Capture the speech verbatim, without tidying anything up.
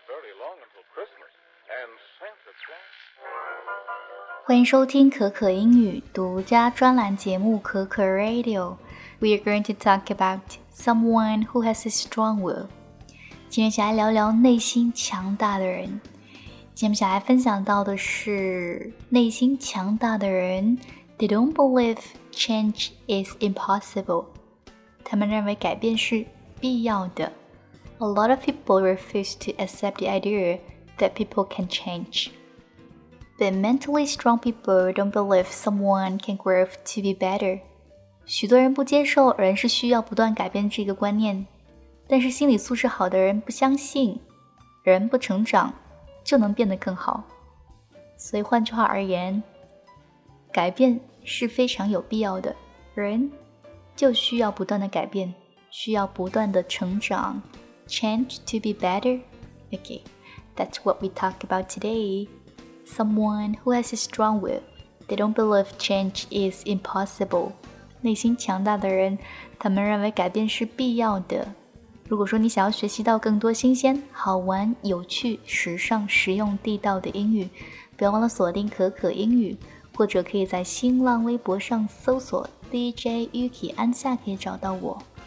欢迎收听可可英语独家专栏节目可可 Radio。We are going to talk about someone who has a strong will。今天想来聊聊内心强大的人。今天想来分享到的是内心强大的人 They don't believe change is impossible。他们认为改变是必要的。A lot of people refuse to accept the idea that people can change.But mentally strong people don't believe someone can grow to be better. 许多人不接受人是需要不断改变这个观念，但是心理素质好的人不相信人不成长就能变得更好。所以换句话而言，改变是非常有必要的，人就需要不断的改变，需要不断的成长。Change to be better? Okay, that's what we talk about today.Someone who has a strong will. They don't believe change is impossible. 内心强大的人，他们认为改变是必要的。如果说你想要学习到更多新鲜、好玩、有趣、时尚、实用、地道的英语，不要忘了锁定可可英语，或者可以在新浪微博上搜索 D J Yuki 安夏可以找到我。